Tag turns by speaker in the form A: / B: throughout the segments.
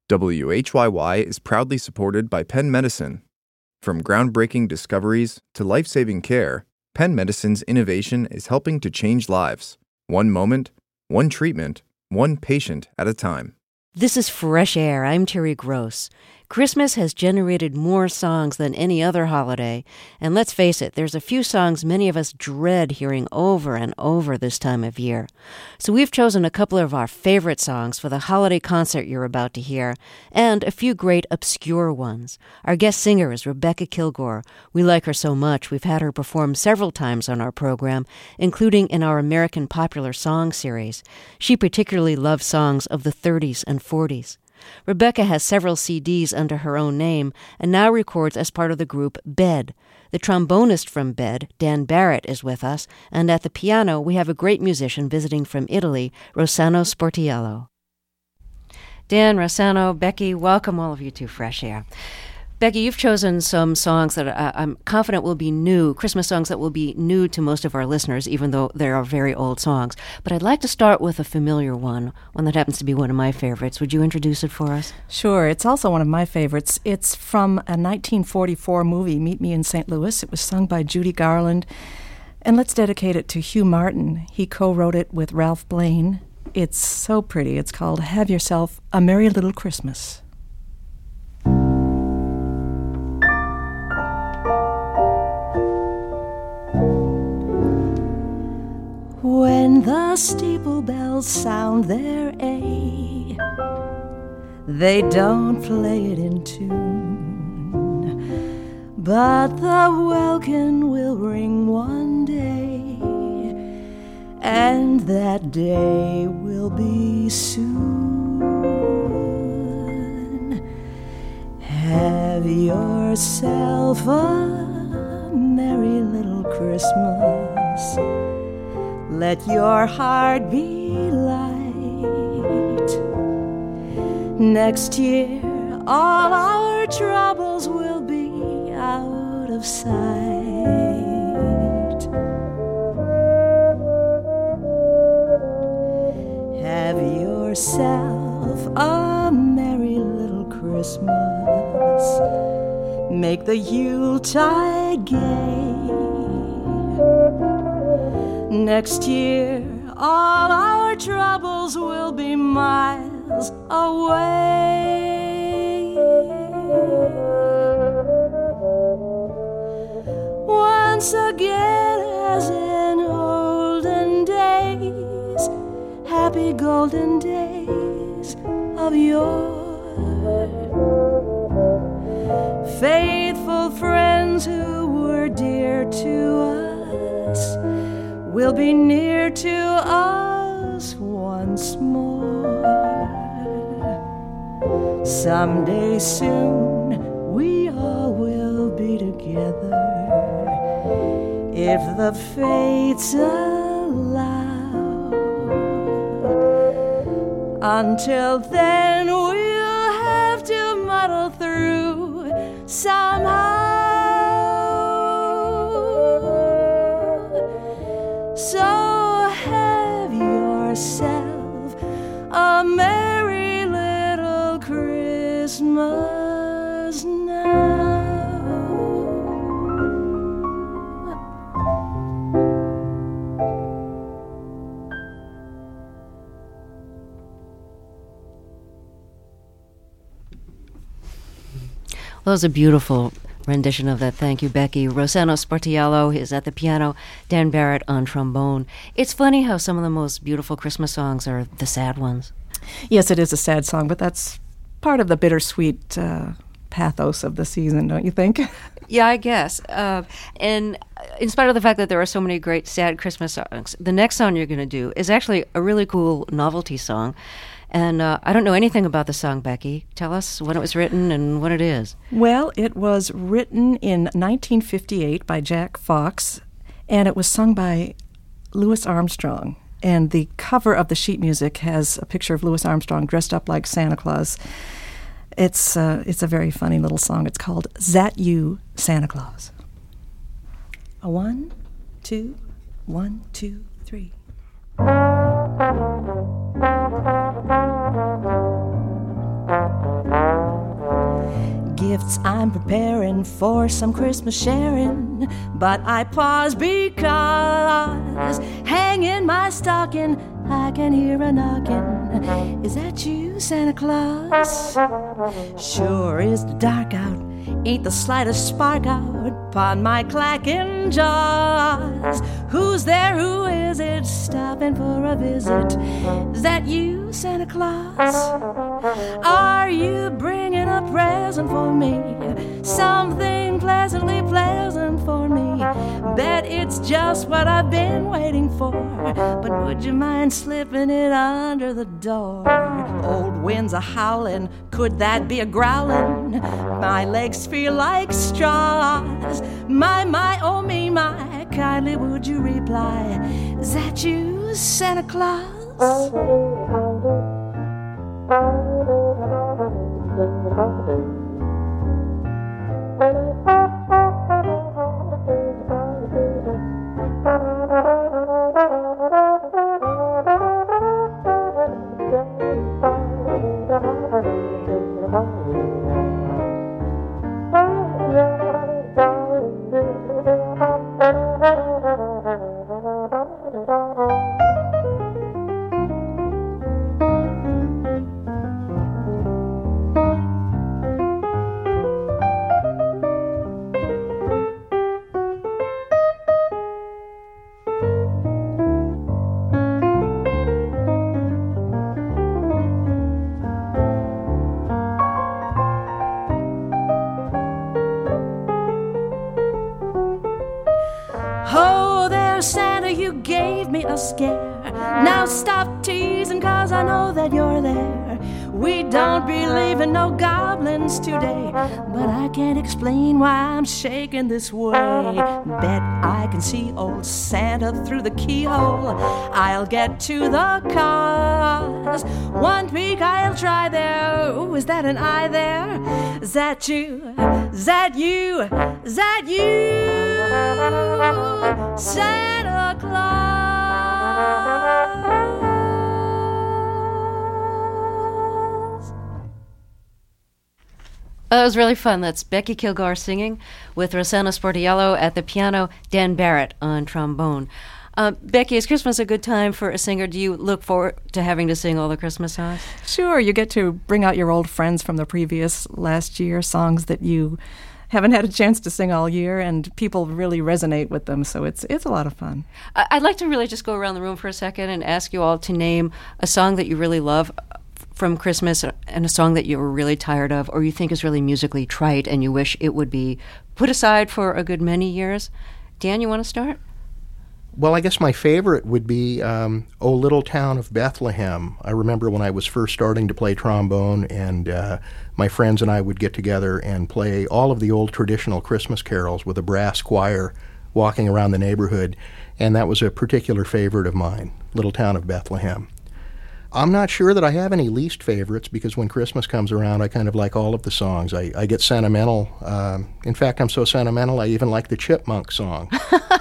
A: WHYY is proudly supported by Penn Medicine. From groundbreaking discoveries to life-saving care, Penn Medicine's innovation is helping to change lives. One moment, one treatment, one patient at a time.
B: This is Fresh Air. I'm Terry Gross. Christmas has generated more songs than any other holiday, and let's face it, there's a few songs many of us dread hearing over and over this time of year. So we've chosen a couple of our favorite songs for the holiday concert you're about to hear, and a few great obscure ones. Our guest singer is Rebecca Kilgore. We like her so much, we've had her perform several times on our program, including in our American Popular Song series. She particularly loves songs of the 30s and 40s. Rebecca has several CDs under her own name and now records as part of the group Bed. The trombonist from Bed, Dan Barrett, is with us, and at the piano we have a great musician visiting from Italy, Rossano Sportiello. Dan, Rossano, Becky, welcome all of you to Fresh Air. Becky, you've chosen some songs that I'm confident will be new, Christmas songs that will be new to most of our listeners, even though they are very old songs. But I'd like to start with a familiar one that happens to be one of my favorites. Would you introduce it for us?
C: Sure. It's also one of my favorites. It's from a 1944 movie, Meet Me in St. Louis. It was sung by Judy Garland. And let's dedicate it to Hugh Martin. He co-wrote it with Ralph Blaine. It's so pretty. It's called Have Yourself a Merry Little Christmas. When the steeple bells sound their A, they don't play it in tune, but the welkin will ring one day, and that day will be soon. Have yourself a merry little Christmas. Let your heart be light. Next year, all our troubles will be out of sight. Have yourself a merry little Christmas. Make the Yuletide gay. Next year, all our troubles will be miles away. Once again, as in olden days, happy golden days of yore. Faithful friends who were dear to us will be near to us once more. Someday soon we all will be together, if the fates allow. Until then we'll have to muddle through somehow. So have yourself a merry little Christmas now.
B: Well, that was a beautiful rendition of that. Thank you, Becky. Rossano Sportiello is at the piano, Dan Barrett on trombone. It's funny how some of the most beautiful Christmas songs are the sad ones.
C: Yes, it is a sad song, but that's part of the bittersweet pathos of the season, don't you think?
B: Yeah, I guess. And in spite of the fact that there are so many great sad Christmas songs, the next song you're going to do is actually a really cool novelty song. And I don't know anything about the song, Becky. Tell us when it was written and what it is.
C: Well, it was written in 1958 by Jack Fox, and it was sung by Louis Armstrong. And the cover of the sheet music has a picture of Louis Armstrong dressed up like Santa Claus. It's a very funny little song. It's called Zat You, Santa Claus. A 1, 2, 1, 2, 3. gifts I'm preparing for some Christmas sharing. But I pause because hanging my stocking, I can hear a knocking. Is that you, Santa Claus? Sure is the dark out, ain't the slightest spark out upon my clacking jaws. Who's there, who is it, stopping for a visit? Is that you, Santa Claus? Are you bringing a present for me? Something pleasantly pleasant for me? Bet it's just what I've been waiting for. But would you mind slipping it under the door? Old winds are howling, could that be a growling? My legs feel like straws. My, oh me, my, kindly would you reply? Is that you, Santa Claus? A scare. Now stop teasing, cause I know that you're there. We don't believe in no goblins today, but I can't explain why I'm shaking this way. Bet I can see old Santa through the keyhole. I'll get to the cause. One peek I'll try there. Ooh, is that an eye there? Is that you? Is that you? Is that you? Santa Claus.
B: It was really fun. That's Becky Kilgore singing with Rosanna Sportiello at the piano, Dan Barrett on trombone. Becky, is Christmas a good time for a singer? Do you look forward to having to sing all the Christmas songs? Sure.
C: You get to bring out your old friends from the previous last year, songs that you haven't had a chance to sing all year, and people really resonate with them, so it's a lot of fun.
B: I'd like to really just go around the room for a second and ask you all to name a song that you really love from Christmas and a song that you were really tired of or you think is really musically trite and you wish it would be put aside for a good many years. Dan, you want to start?
D: Well, I guess my favorite would be O Little Town of Bethlehem. I remember when I was first starting to play trombone, and my friends and I would get together and play all of the old traditional Christmas carols with a brass choir walking around the neighborhood, and that was a particular favorite of mine, Little Town of Bethlehem. I'm not sure that I have any least favorites, because when Christmas comes around, I kind of like all of the songs. I get sentimental. In fact, I'm so sentimental, I even like the Chipmunk song.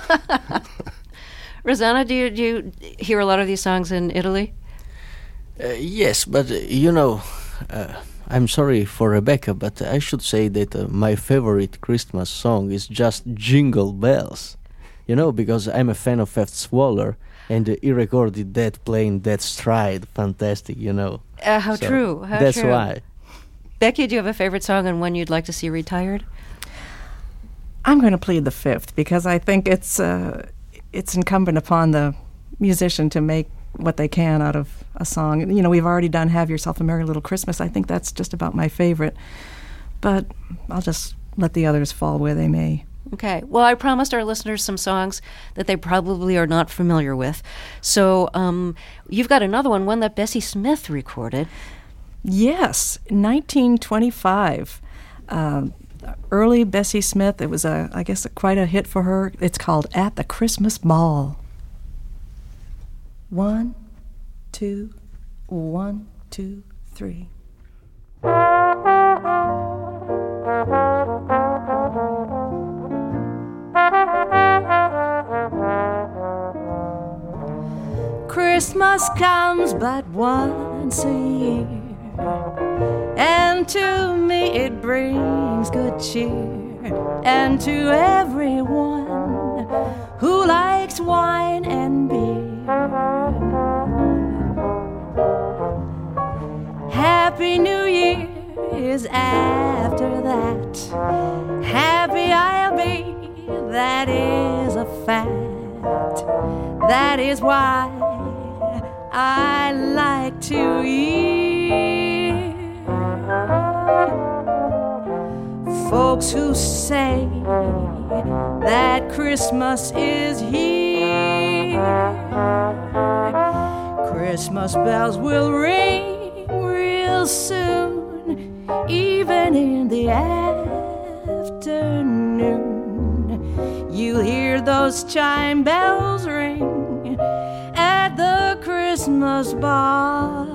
B: Rosanna, do you hear a lot of these songs in Italy?
E: Yes, but I'm sorry for Rebecca, but I should say that my favorite Christmas song is just Jingle Bells. Because I'm a fan of Fats Waller, and he recorded that playing that stride. Fantastic,
B: How
E: so
B: true. How
E: that's
B: true.
E: why.
B: Becky, do you have a favorite song and one you'd like to see retired?
C: I'm going to plead the fifth, because I think it's incumbent upon the musician to make what they can out of a song. We've already done Have Yourself a Merry Little Christmas. I think that's just about my favorite. But I'll just let the others fall where they may.
B: Okay. Well, I promised our listeners some songs that they probably are not familiar with. So you've got another one that Bessie Smith recorded.
C: Yes, 1925. Early Bessie Smith. It was, I guess, quite a hit for her. It's called At the Christmas Ball. 1, 2, 1, 2, 3. Christmas comes but once a year, and and to me it brings good cheer. And to everyone who likes wine and beer, Happy New Year is after that. Happy I'll be, that is a fact. That is why I like to hear folks who say that Christmas is here. Christmas bells will ring real soon, even in the afternoon. You'll hear those chime bells ring at the Christmas ball.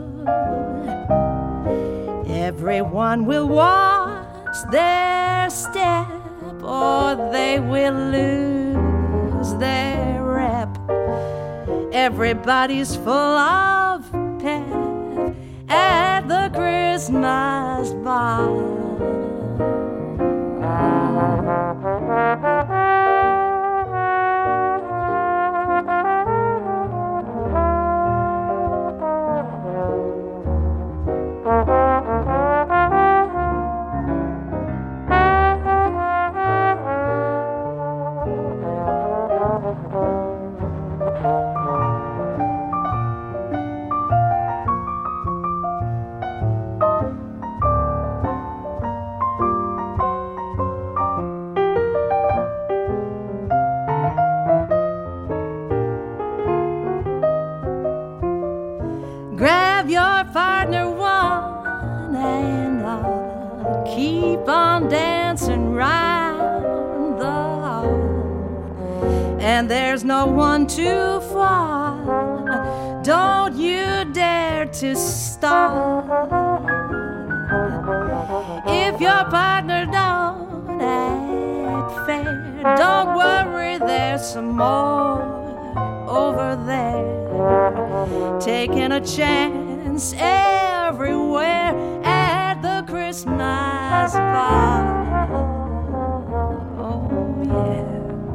C: Everyone will watch their step, or they will lose their rep. Everybody's full of pep at the Christmas ball. Grab your partner one and I'll keep on dancing round the hall. And there's no one too far, don't you dare to stop. If your partner don't act fair, don't worry, there's some more over there. Taking a chance everywhere at the Christmas ball. Oh, yeah.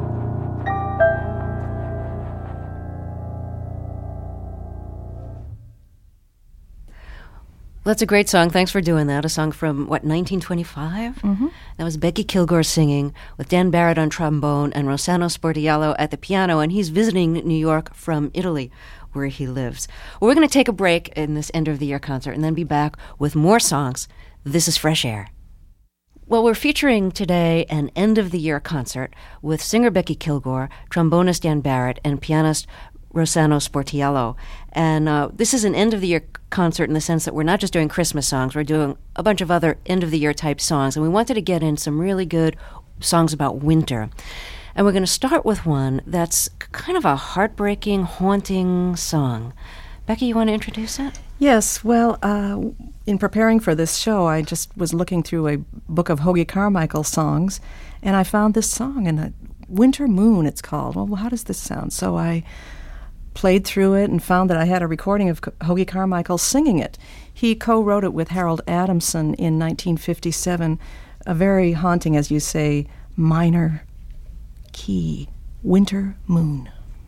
B: Well, that's a great song. Thanks for doing that. A song from, 1925? Mm-hmm. That was Becky Kilgore singing with Dan Barrett on trombone and Rossano Sportiello at the piano, and he's visiting New York from Italy, where he lives. Well, we're going to take a break in this end-of-the-year concert and then be back with more songs. This is Fresh Air. Well, we're featuring today an end-of-the-year concert with singer Becky Kilgore, trombonist Dan Barrett, and pianist Rossano Sportiello. And this is an end-of-the-year concert in the sense that we're not just doing Christmas songs, we're doing a bunch of other end-of-the-year type songs. And we wanted to get in some really good songs about winter. And we're going to start with one that's kind of a heartbreaking, haunting song. Becky, you want to introduce it?
C: Yes, well, in preparing for this show, I just was looking through a book of Hoagy Carmichael songs, and I found this song, and Winter Moon it's called. Well, how does this sound? So I played through it and found that I had a recording of Hoagy Carmichael singing it. He co-wrote it with Harold Adamson in 1957, a very haunting, as you say, minor key, Winter Moon.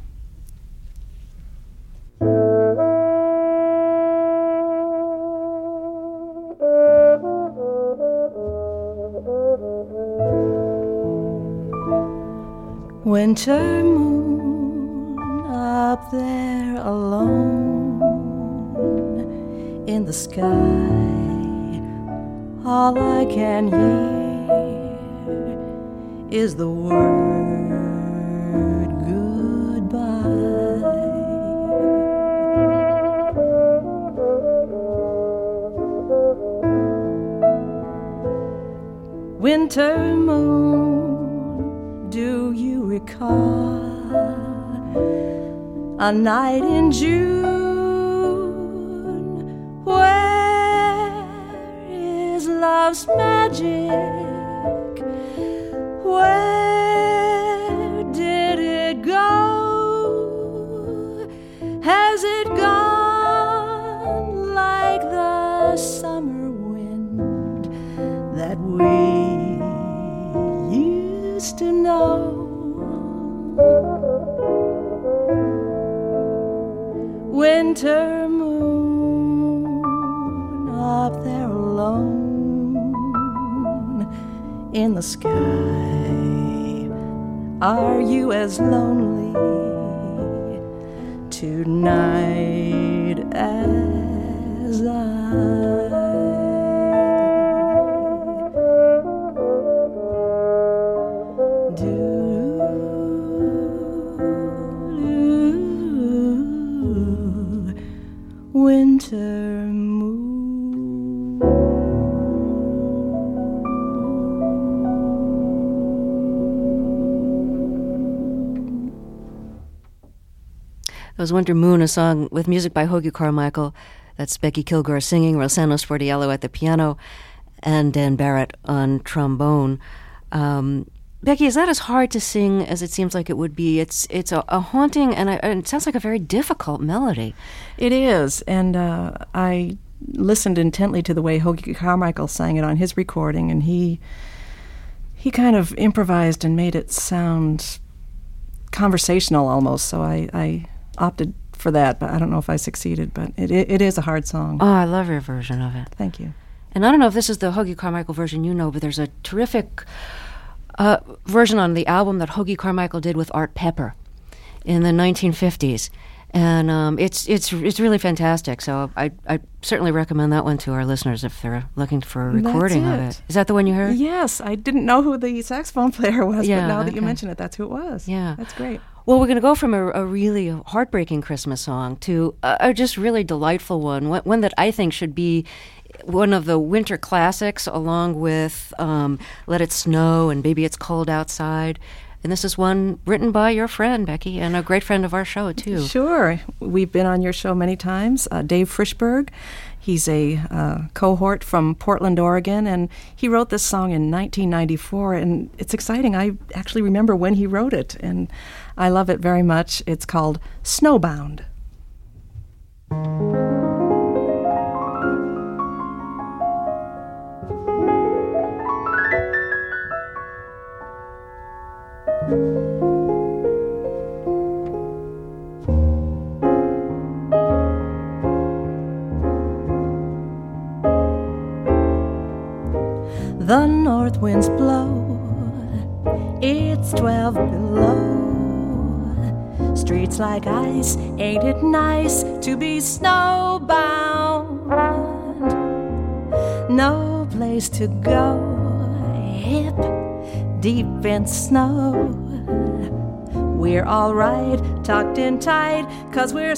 C: Winter moon up there alone in the sky, all I can hear is the word goodbye. Winter moon, do you recall a night in June? Where is love's magic? Where did it go? Has it gone like the summer wind? that we used to know. Winter moon up there alone in the sky, are you as lonely tonight as I? Winter moon.
B: That was Winter Moon, a song with music by Hoagy Carmichael. That's Becky Kilgore singing, Rossano Sportiello at the piano, and Dan Barrett on trombone. Becky, is that as hard to sing as it seems like it would be? It's a haunting, and it sounds like a very difficult melody.
C: It is, and I listened intently to the way Hoagy Carmichael sang it on his recording, and he kind of improvised and made it sound conversational almost, so I opted for that, but I don't know if I succeeded, but it is a hard song.
B: Oh, I love your version of it.
C: Thank you.
B: And I don't know if this is the Hoagy Carmichael version you know, but there's a terrific version on the album that Hoagy Carmichael did with Art Pepper in the 1950s, and it's really fantastic. So I certainly recommend that one to our listeners if they're looking for a recording of it. Is that the one you heard?
C: Yes, I didn't know who the saxophone player was,
B: Yeah,
C: but now that
B: okay.
C: you mention it, that's who it was.
B: Yeah.
C: That's great.
B: Well, we're going to go from a really heartbreaking Christmas song to a just really delightful one that I think should be one of the winter classics, along with Let It Snow and Baby It's Cold Outside. And this is one written by your friend, Becky, and a great friend of our show, too.
C: Sure. We've been on your show many times. Dave Frischberg, he's a cohort from Portland, Oregon, and he wrote this song in 1994, and it's exciting. I actually remember when he wrote it, and I love it very much. It's called Snowbound. The north winds blow, it's 12 below. Streets like ice, ain't it nice to be snowbound? No place to go, hip deep in snow. We're all right, tucked in tight, 'cause we're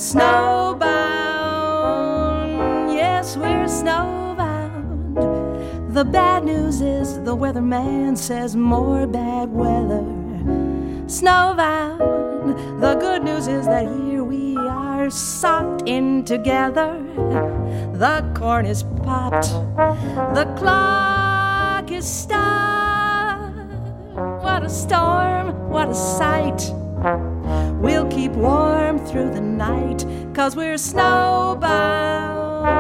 C: snowbound. Yes, we're snowbound. The bad news is the weatherman says more bad weather. Snowbound. The good news is that here we are socked in together. The corn is popped, the clock is stopped. What a storm, what a sight. We'll keep warm through the night, 'cause we're snowbound.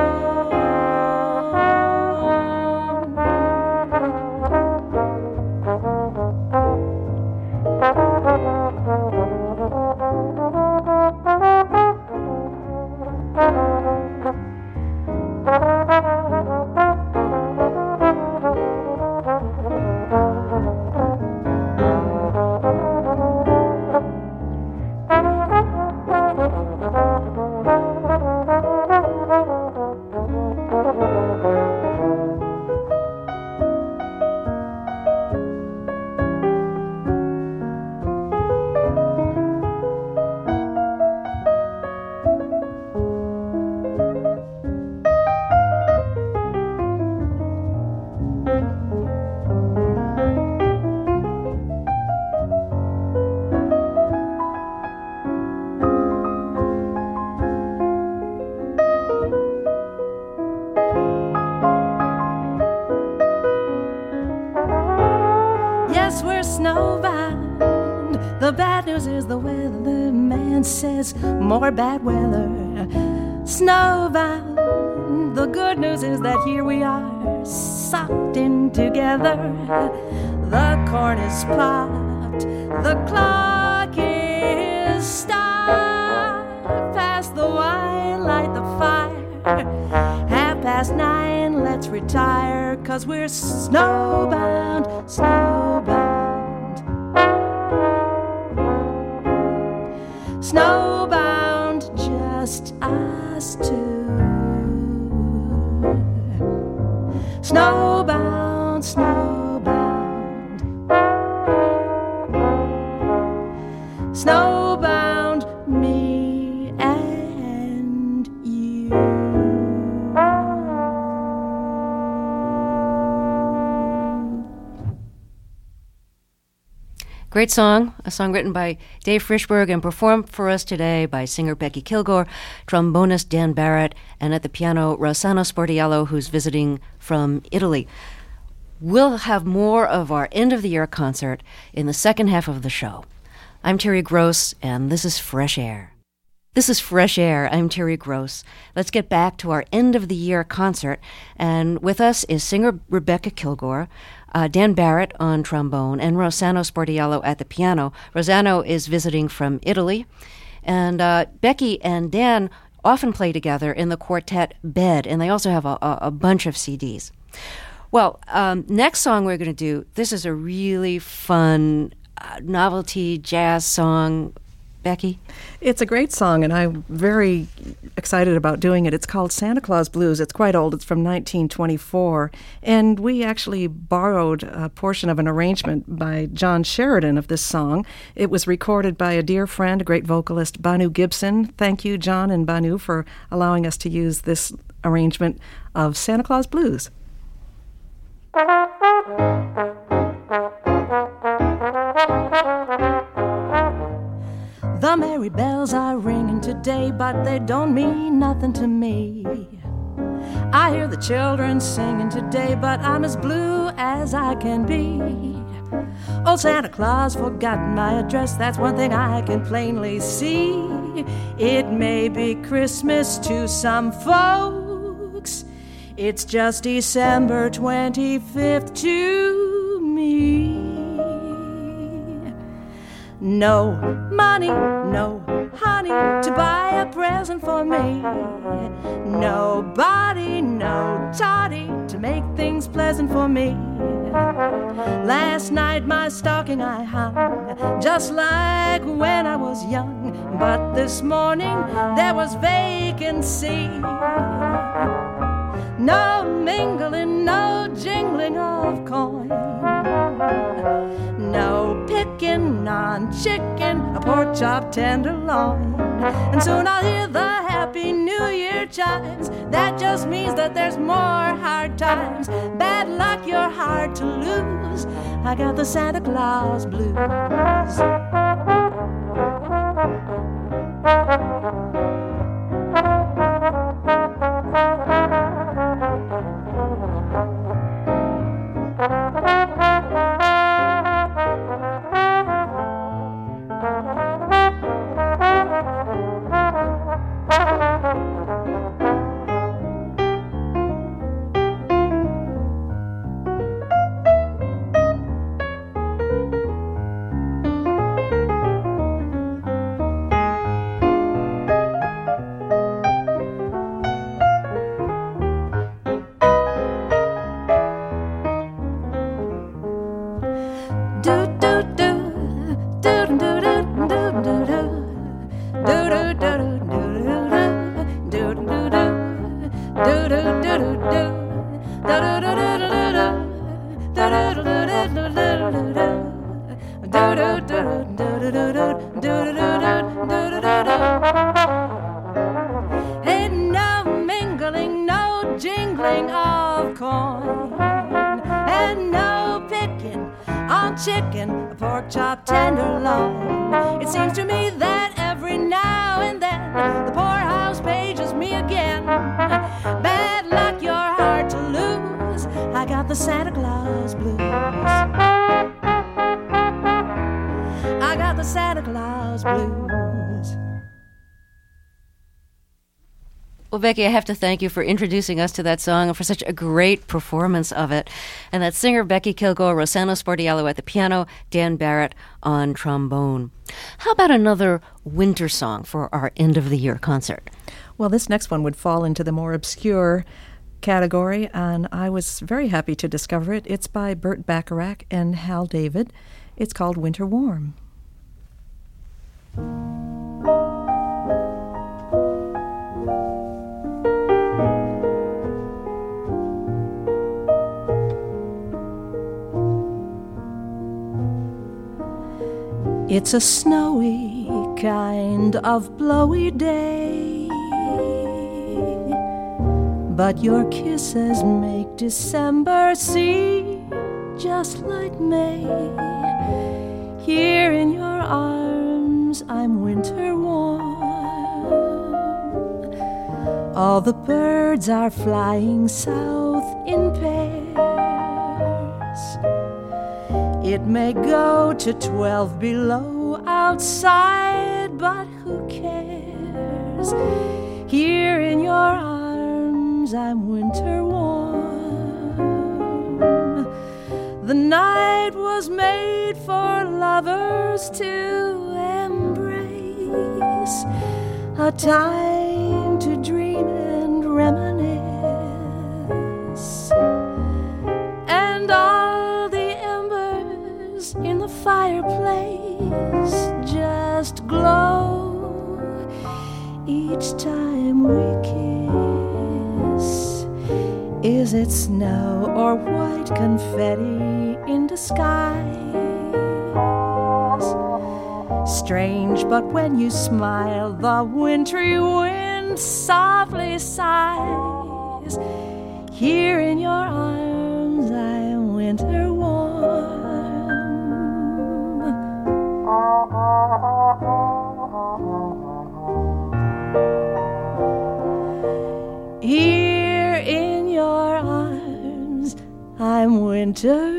C: Snowbound. The bad news is the weatherman says more bad weather. Snowbound. The good news is that here we are, socked in together. The corn is popped, the clock is stopped. Pass the wine, light the fire. 9:30, let's retire, 'cause we're snowbound, snowbound. Snowbound, just us two. Snowbound, snowbound. Snowbound, me and you.
B: Great song, a song written by Dave Frischberg and performed for us today by singer Becky Kilgore, trombonist Dan Barrett, and at the piano Rossano Sportiello, who's visiting from Italy. We'll have more of our end-of-the-year concert in the second half of the show. I'm Terry Gross, and this is Fresh Air. This is Fresh Air. I'm Terry Gross. Let's get back to our end-of-the-year concert, and with us is singer Rebecca Kilgore, Dan Barrett on trombone, and Rossano Sportiello at the piano. Rossano is visiting from Italy. And Becky and Dan often play together in the quartet Bed, and they also have a bunch of CDs. Well, next song we're going to do, this is a really fun novelty jazz song. Becky?
C: It's a great song, and I'm very excited about doing it. It's called Santa Claus Blues. It's quite old. It's from 1924. And we actually borrowed a portion of an arrangement by John Sheridan of this song. It was recorded by a dear friend, a great vocalist, Banu Gibson. Thank you, John and Banu, for allowing us to use this arrangement of Santa Claus Blues. The merry bells are ringing today, but they don't mean nothing to me. I hear the children singing today, but I'm as blue as I can be. Old Santa Claus forgot my address, that's one thing I can plainly see. It may be Christmas to some folks, it's just December 25th to me. No money, no honey to buy a present for me. Nobody, no toddy to make things pleasant for me. Last night my stocking I hung just like when I was young, but this morning there was vacancy. No mingling, no jingling of coin, no picking on chicken, a pork chop tenderloin. And soon I'll hear the Happy New Year chimes. That just means that there's more hard times. Bad luck, you're hard to lose. I got the Santa Claus blues. Ain't no mingling, no jingling of coin, and no picking on chicken, a pork chop tenderloin. It seems to me that every now and then the poorhouse pages me again. Bad luck, you're hard to lose. I got the Santa Claus blues. I got the Santa Claus blues.
B: Well, Becky, I have to thank you for introducing us to that song and for such a great performance of it. And that singer, Becky Kilgore, Rossano Sportiello at the piano, Dan Barrett on trombone. How about another winter song for our end-of-the-year concert?
C: Well, this next one would fall into the more obscure category, and I was very happy to discover it. It's by Burt Bacharach and Hal David. It's called Winter Warm. It's a snowy kind of blowy day, but your kisses make December seem just like May. Here in your arms I'm winter warm. All the birds are flying south in pairs. It may go to 12 below outside, but who cares? Here in your arms I'm winter warm. The night was made for lovers to embrace, a time to dream and reminisce. And all the embers in the fireplace just glow each time we kiss. Is it snow or white confetti in disguise? Strange, but when you smile, the wintry wind softly sighs. Here in your arms I'm winter warm. Here in your arms I'm winter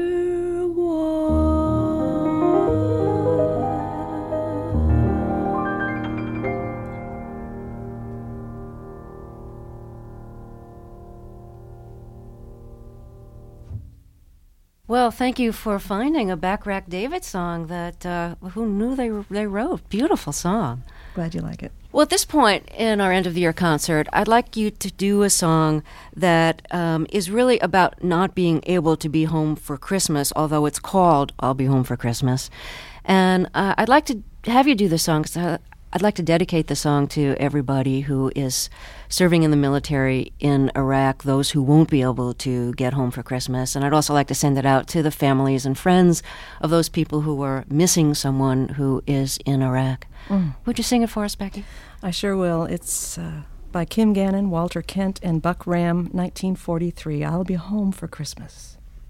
B: Well, thank you for finding a Bacharach David song that who knew they wrote. Beautiful song.
C: Glad you like it.
B: Well, at this point in our end-of-the-year concert, I'd like you to do a song that is really about not being able to be home for Christmas, although it's called I'll Be Home for Christmas. And I'd like to have you do the song because I'd like to dedicate the song to everybody who is serving in the military in Iraq, those who won't be able to get home for Christmas. And I'd also like to send it out to the families and friends of those people who are missing someone who is in Iraq. Would you sing it for us, Becky?
C: I sure will. It's by Kim Gannon, Walter Kent, and Buck Ram, 1943. I'll Be Home for Christmas.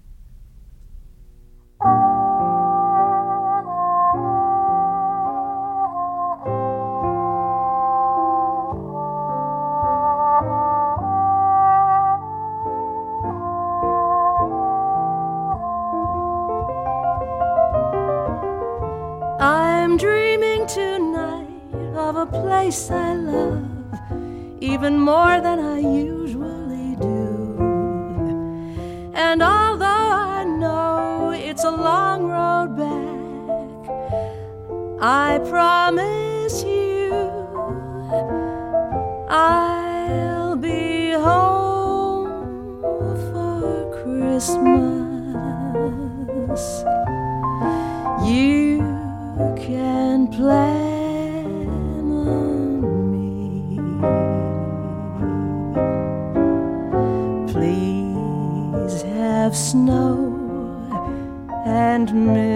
C: I'm dreaming tonight of a place I love even more than I usually do. And although I know it's a long road back, I promise you I'll be home for Christmas. You can plan on me. Please have snow and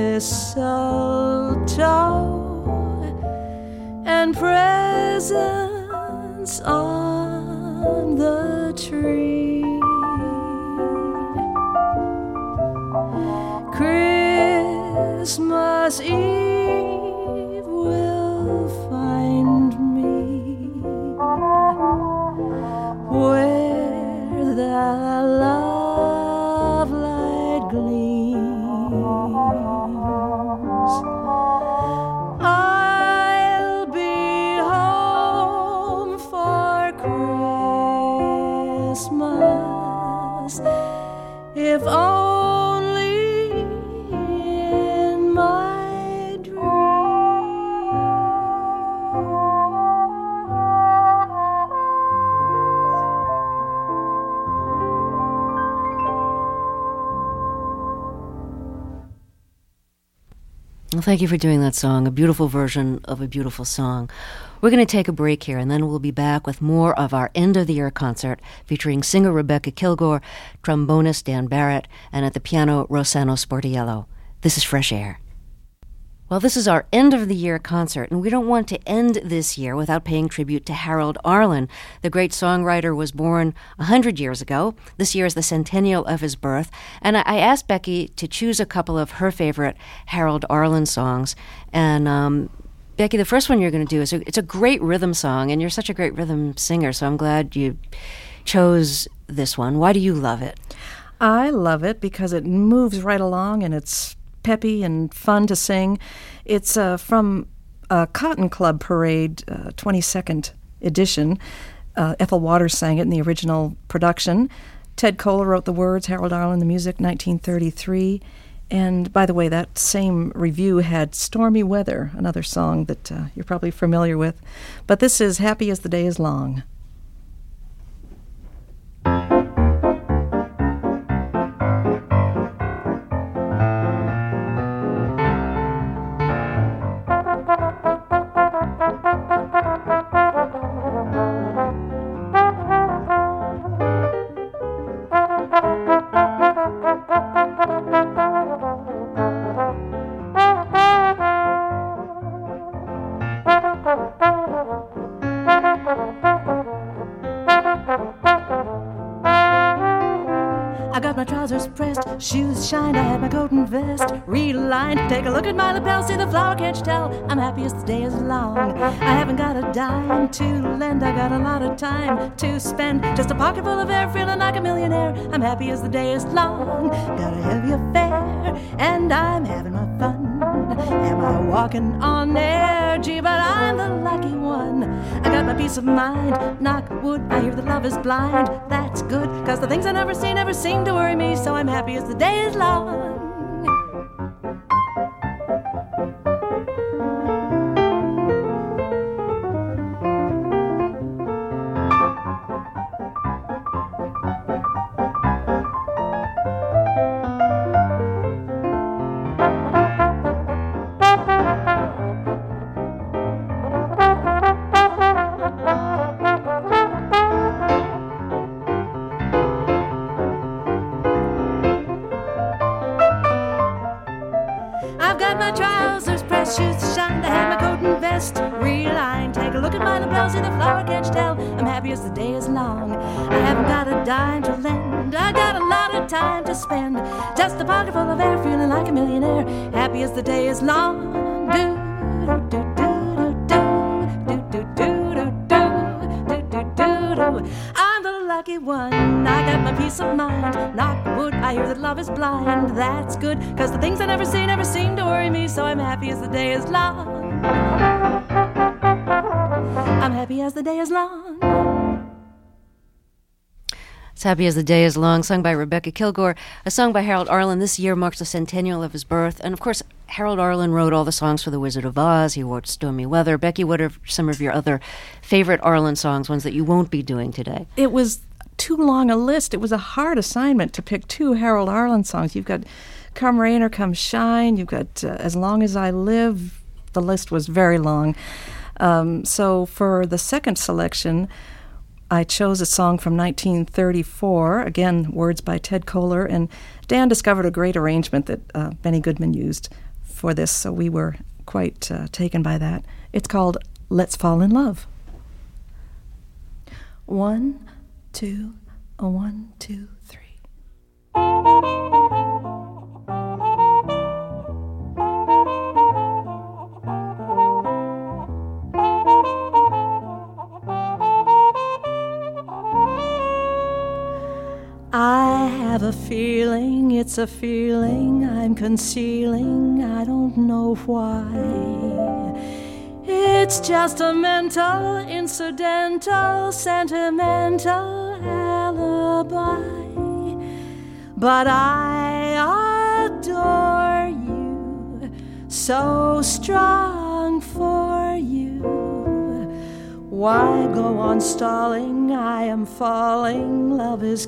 C: mistletoe and presents on the tree. Christmas Eve will find me where the love light gleams. I'll be home for Christmas.
B: Well, thank you for doing that song, a beautiful version of a beautiful song. We're going to take a break here, and then we'll be back with more of our end-of-the-year concert featuring singer Rebecca Kilgore, trombonist Dan Barrett, and at the piano, Rossano Sportiello. This is Fresh Air. Well, this is our end-of-the-year concert, and we don't want to end this year without paying tribute to Harold Arlen. The great songwriter was born 100 years ago. This year is the centennial of his birth, and I asked Becky to choose a couple of her favorite Harold Arlen songs. And Becky, the first one you're going to do it's a great rhythm song, and you're such a great rhythm singer, so I'm glad you chose this one. Why do you love it?
C: I love it because it moves right along, and it's peppy and fun to sing. It's from a Cotton Club Parade 22nd edition. Ethel Waters sang it in the original production. Ted Koehler wrote the words, Harold Arlen the music, 1933. And by the way, that same review had Stormy Weather, another song that you're probably familiar with. But this is Happy as the Day is Long. Shoes shined, I had my coat and vest relined. Take a look at my lapel, see the flower, can't you tell? I'm happy as the day is long. I haven't got a dime to lend, I got a lot of time to spend. Just a pocket full of air, feeling like a millionaire. I'm happy as the day is long. Got a heavy affair, and I'm having my fun. Am I walking on air? Gee, but I'm the lucky one. I got my peace of mind. Knock wood, I hear that love is blind. That's good, cause the things I never seem to worry me. So I'm happy as the day is long. As the day is long, I haven't got a dime to lend. I got a lot of time to spend. Just a pocket full of air, feeling like a millionaire. Happy as the day is long. Do do do do do do do do do do do. I'm the lucky one. I got my peace of mind. Knock wood, I hear that love is blind. That's good, cause the things I never seem to worry me. So I'm happy as the day is long. I'm happy as the day is long.
B: It's Happy as the Day is Long, sung by Rebecca Kilgore, a song by Harold Arlen. This year marks the centennial of his birth. And of course, Harold Arlen wrote all the songs for The Wizard of Oz. He wrote Stormy Weather. Becky, what are some of your other favorite Arlen songs, ones that you won't be doing today?
C: It was too long a list. It was a hard assignment to pick two Harold Arlen songs. You've got Come Rain or Come Shine. You've got As Long as I Live. The list was very long. So for the second selection, I chose a song from 1934, again, words by Ted Koehler, and Dan discovered a great arrangement that Benny Goodman used for this, so we were quite taken by that. It's called Let's Fall in Love. 1, 2, 1, 2, 3. I have a feeling, it's a feeling I'm concealing, I don't know why. It's just a mental, incidental, sentimental alibi. But I adore you, so strong for you. Why go on stalling? I am falling. Love is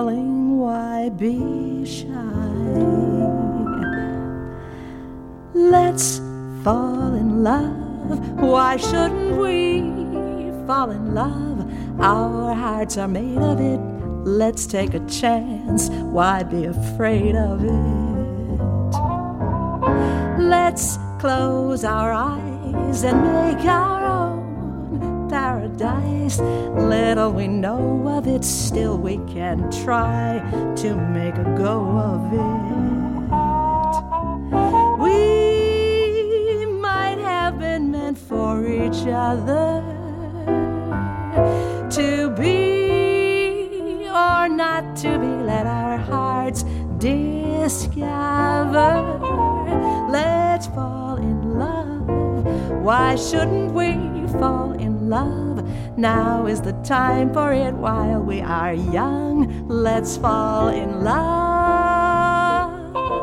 C: calling. Why be shy? Let's fall in love. Why shouldn't we fall in love? Our hearts are made of it. Let's take a chance. Why be afraid of it? Let's close our eyes and make our own paradise. Little we know of it, still we can try to make a go of it. We might have been meant for each other, to be or not to be. Let our hearts discover. Let's fall in love. Why shouldn't we fall in love? Now is the time for it while we are young. Let's fall in love.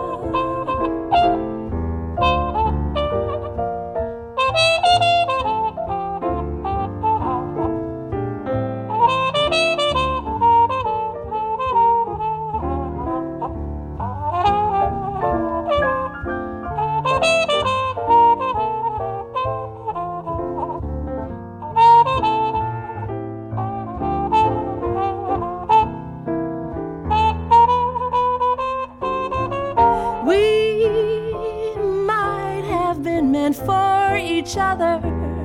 C: For each other,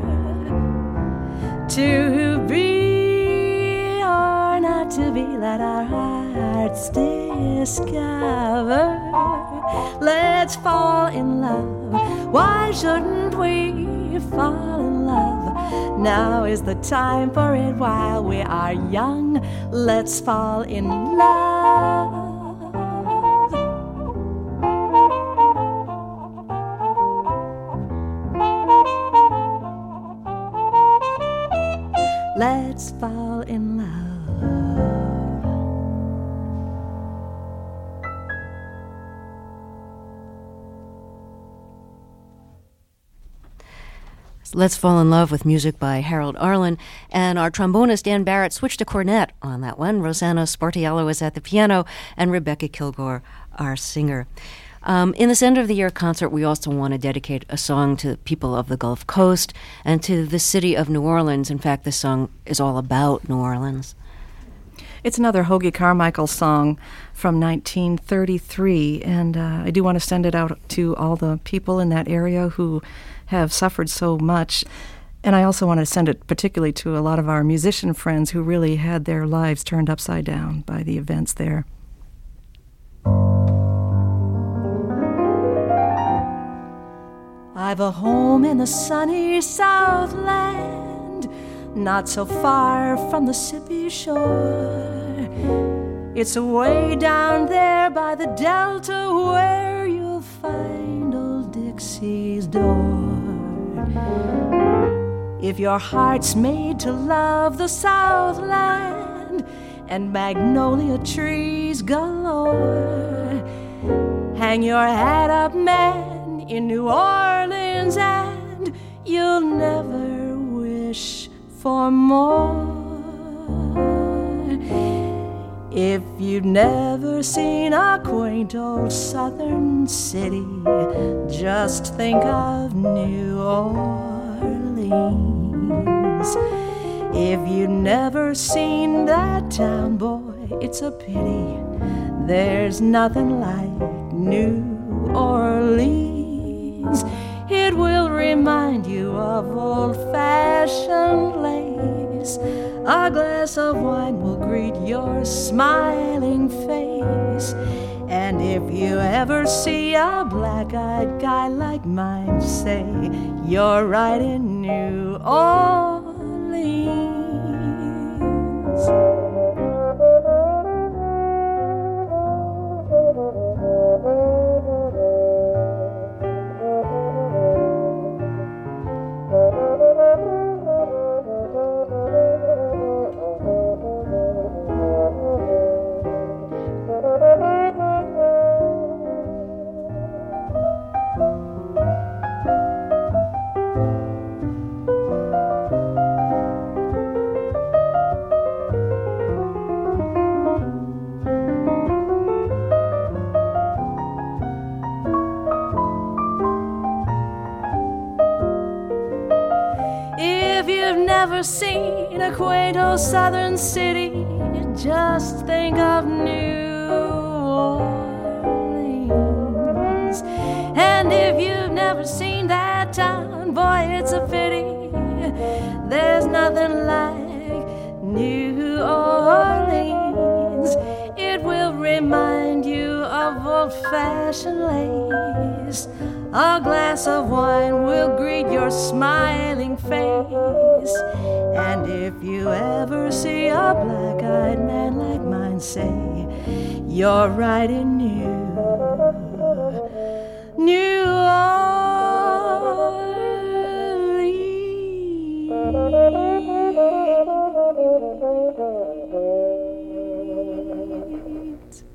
C: to be or not to be. Let our hearts discover. Let's fall in love. Why shouldn't we fall in love? Now is the time for it while we are young. Let's fall in love. Let's fall in love.
B: Let's Fall in Love with music by Harold Arlen. And our trombonist, Dan Barrett, switched to cornet on that one. Rosanna Sportiello is at the piano, and Rebecca Kilgore, our singer. In this end of the year concert, we also want to dedicate a song to the people of the Gulf Coast and to the city of New Orleans. In fact, this song is all about New Orleans.
C: It's another Hoagy Carmichael song from 1933, and I do want to send it out to all the people in that area who have suffered so much. And I also want to send it particularly to a lot of our musician friends who really had their lives turned upside down by the events there. I've a home in the sunny Southland, not so far from the Mississippi shore. It's away down there by the Delta where you'll find old Dixie's door. If your heart's made to love the Southland and magnolia trees galore, hang your hat up, man, in New Orleans, and you'll never wish for more. If you've never seen a quaint old southern city, just think of New Orleans. If you've never seen that town, boy, it's a pity. There's nothing like New Orleans. It will remind you of old-fashioned lace. A glass of wine will greet your smiling face. And if you ever see a black-eyed guy like mine, say you're right in New Orleans. never seen a quaint old southern city, just think of New Orleans. And if you've never seen that town, boy, it's a pity. There's nothing like New Orleans. It will remind you of old-fashioned lace. A glass of wine will greet your smiling face. And if you ever see a black-eyed man like mine, say you're right in New Orleans.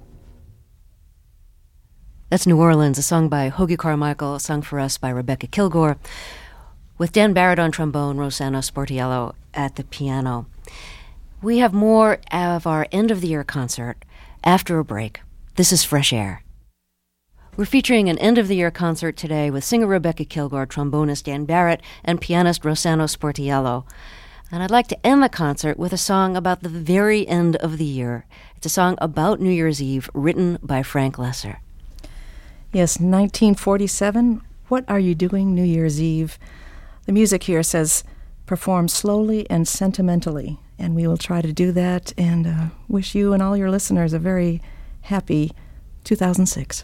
B: That's New Orleans, a song by Hoagy Carmichael, sung for us by Rebecca Kilgore, with Dan Barrett on trombone, Rossano Sportiello at the piano. We have more of our end-of-the-year concert after a break. This is Fresh Air. We're featuring an end-of-the-year concert today with singer Rebecca Kilgore, trombonist Dan Barrett, and pianist Rossano Sportiello. And I'd like to end the concert with a song about the very end of the year. It's a song about New Year's Eve, written by Frank Loesser.
C: Yes, 1947, What Are You Doing New Year's Eve? The music here says, perform slowly and sentimentally, and we will try to do that and wish you and all your listeners a very happy 2006.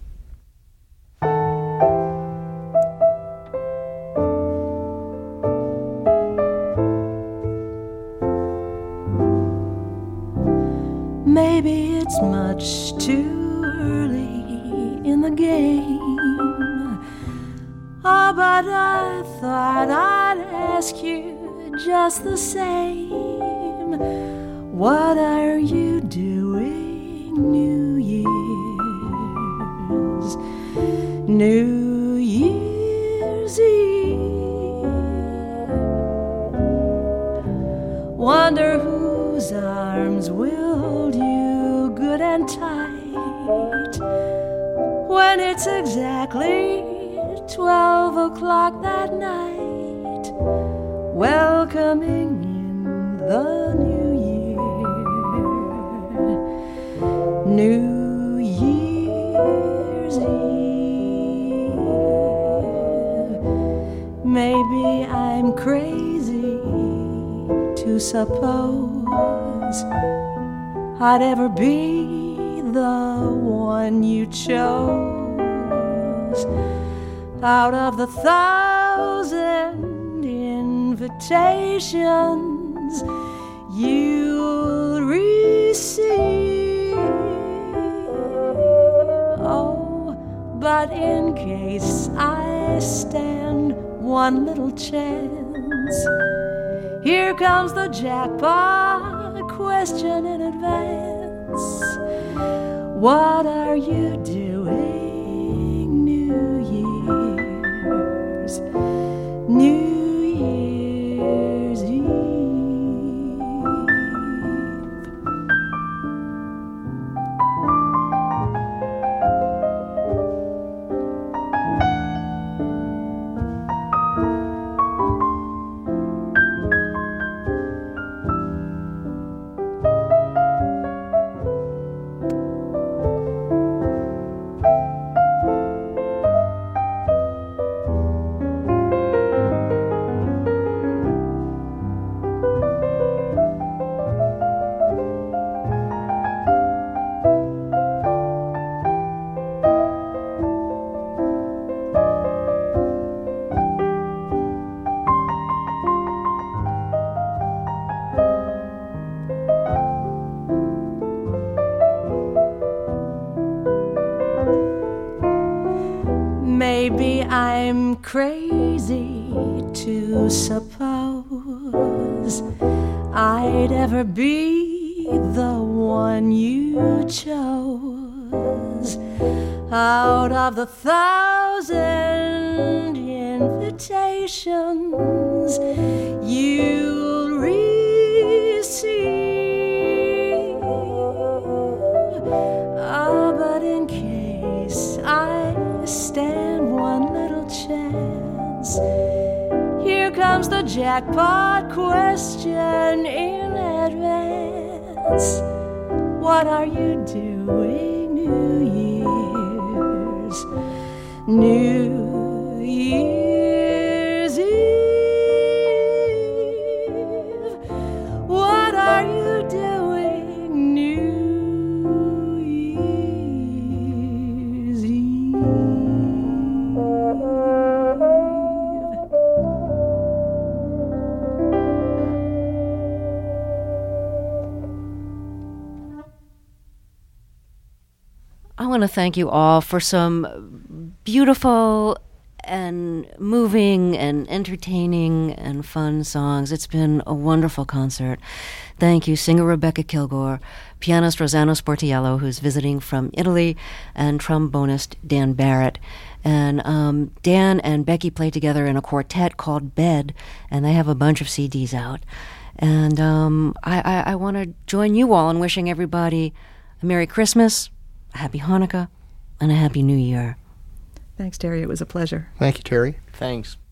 C: Maybe it's much too early in the game. Oh, but I thought I'd ask you just the same. What are you doing New Year's? New Year's Eve. Wonder whose arms will hold you good and tight when it's exactly 12 o'clock that night, welcoming in the new year, New Year's Eve. Maybe I'm crazy to suppose I'd ever be the one you chose. Out of the 1,000 invitations you'll receive. Oh, but in case I stand one little chance, here comes the jackpot question in advance. What are you doing New Year's? New Year's Eve. Maybe I'm crazy to suppose I'd ever be the one you chose. Out of the 1,000 invitations you'll receive. But in case I stand one little chance, here comes the
F: the jackpot question in advance. What are you doing New Year's? New Year's Eve. What are you doing New Year's Eve?
B: I want to thank you all for some beautiful and moving and entertaining and fun songs. It's been a wonderful concert. Thank you, singer Rebecca Kilgore, pianist Rosanna Sportiello, who's visiting from Italy, and trombonist Dan Barrett. And Dan and Becky play together in a quartet called Bed, and they have a bunch of CDs out. And I want to join you all in wishing everybody a Merry Christmas, a Happy Hanukkah, and a Happy New Year.
C: Thanks, Terry. It was a pleasure.
D: Thank you, Terry.
E: Thanks.